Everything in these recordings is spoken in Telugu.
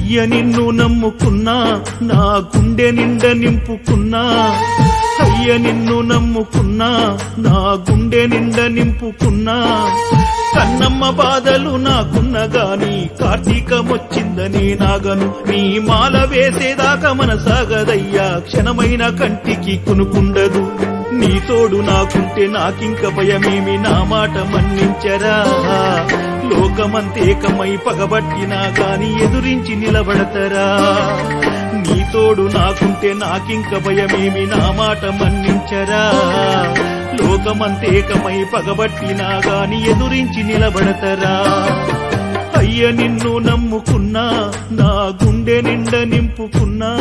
అయ్య నిన్ను నమ్ముకున్నా నా గుండె నిండ నింపుకున్నా అయ్య నిన్ను నమ్ముకున్నా నా గుండె నిండ నింపుకున్నా కన్నమ్మ బాధలు నాకున్న గాని కార్తీకమొచ్చిందని నాగను నీ మాల వేసేదాకా మనసాగదయ్యా క్షణమైన కంటికి కునుకుండదు నీ తోడు నాకుంటే నాకింక భయమేమి నా మాట మన్నించరా లోకమంతేకమై పగబట్టినా గాని ఎదురించి నిలబడతరా నీ తోడు నాకుంటే నాకింక భయమేమి నా మాట మన్నించరా లోకమంతేకమై పగబట్టినా గాని ఎదురించి నిలబడతరా అయ్య నిన్ను నమ్ముకున్నా నా గుండె నిండ నింపుకున్నా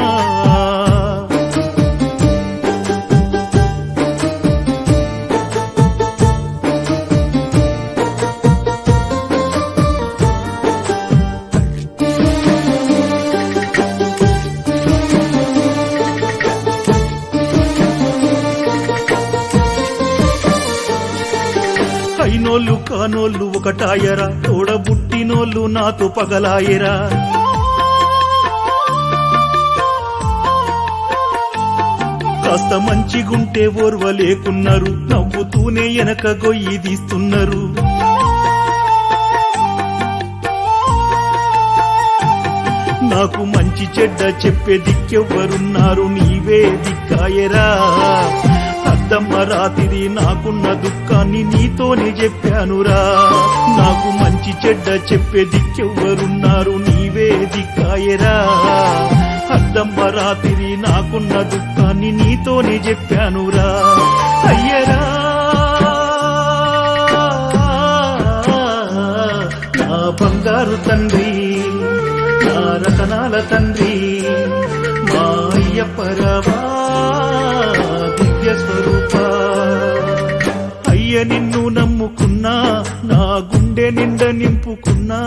అయినోళ్ళు కానోళ్ళు ఒకటాయరా తోడబుట్టినోళ్ళు నాతో పగలాయరా కాస్త మంచిగుంటే ఓర్వలేకున్నారు నవ్వుతూనే వెనక గొయ్యి తీస్తున్నారు నాకు మంచి చెడ్డ చెప్పే దిక్కెవ్వరున్నారు నీవే దిక్కాయరా అద్దమ్మ రాత్రి నాకున్న దుఃఖాన్ని నీతోనే చెప్పానురా నాకు మంచి చెడ్డ చెప్పే దిక్కెవ్వరున్నారు నీవే దిక్కాయరా అద్దమ్మ రాత్రి నాకున్న దుఃఖాన్ని నీతోనే చెప్పానురా అయ్యరా నా బంగారు తండ్రి నా రతనాల తండ్రి మా అయ్యప్పరావా స్వరూప అయ్య నిన్ను నమ్ముకున్నా నా గుండె నిండ నింపుకున్నా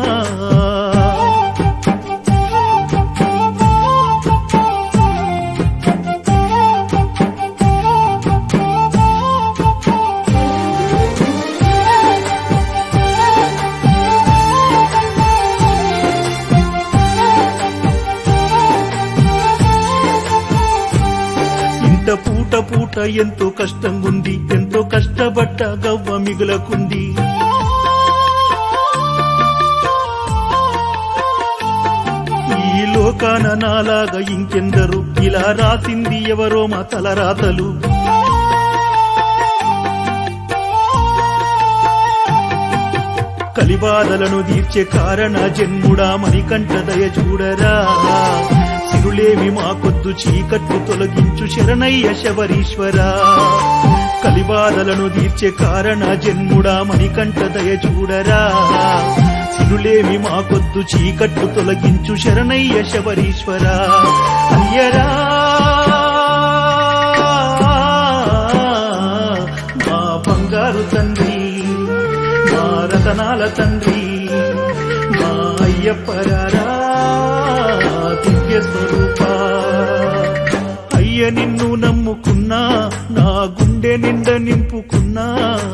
పూట పూట ఎంతో కష్టంగుంది ఎంతో కష్టపడ్డ గవ్వ మిగులకుంది ఈ లోకాన నాలాగా ఇంకెందరు ఇలా రాసింది ఎవరో మా తలరాతలు కలిబాధలను తీర్చే కారణ జన్ముడా మణికంఠ దయ చూడరా సిరులేమి మాకొద్దు చీకట్లు తొలగించు శరణయ్య శబరీశ్వరా కలిబాధలను తీర్చే కారణ జన్ముడా మణికంఠ దయ చూడరా సిరులేమి మాకొద్దు చీకట్లు తొలగించు శరణయ్య శబరీశ్వరా అయ్యరా మా బంగారు తండ్రి మా రతనాల తండ్రి మా అయ్యప్పరారా దివ్య స్వరూప అయ్య నిన్ను నమ్ముకున్నా నా గుండె నిండ నింపుకున్నా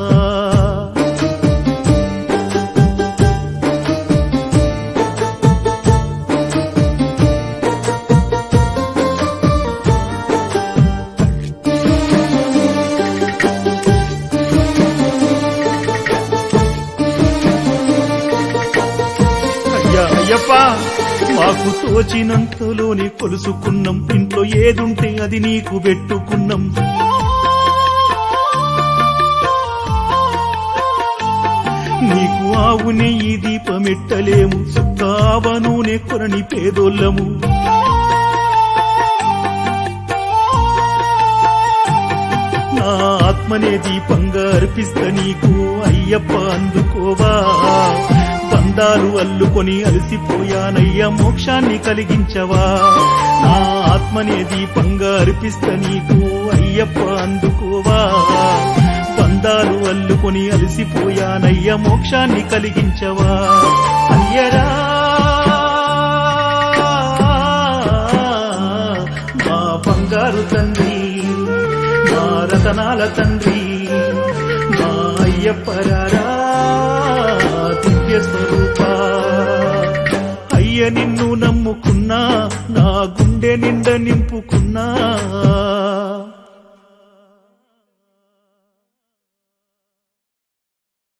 అయ్యప్ప మాకు తోచినంతలోనే కొలుసుకున్నాం ఇంట్లో ఏదుంటే అది నీకు పెట్టుకున్నాం నీకు ఆవు నెయ్యి దీపమెట్టలేము సుక్కావ నూనె కొరని పేదోళ్ళము నా ఆత్మనే దీపంగా అర్పిస్త నీకు అయ్యప్ప అందుకోవా బంధాలు అల్లుకొని అలసిపోయానయ్య మోక్షాన్ని కలిగించవా నా ఆత్మనే దీపంగా అర్పిస్త నీకు అయ్యప్ప అందుకోవా బంధాలు అల్లుకొని అలసిపోయానయ్య మోక్షాన్ని కలిగించవా అయ్యరా మా బంగారు తండ్రి మా రతనాల తండ్రి మా అయ్యప్పరారా దివ్య స్వరూప అయ్య నిన్ను నమ్ముకున్నా నా గుండె నిండా నింపుకున్నా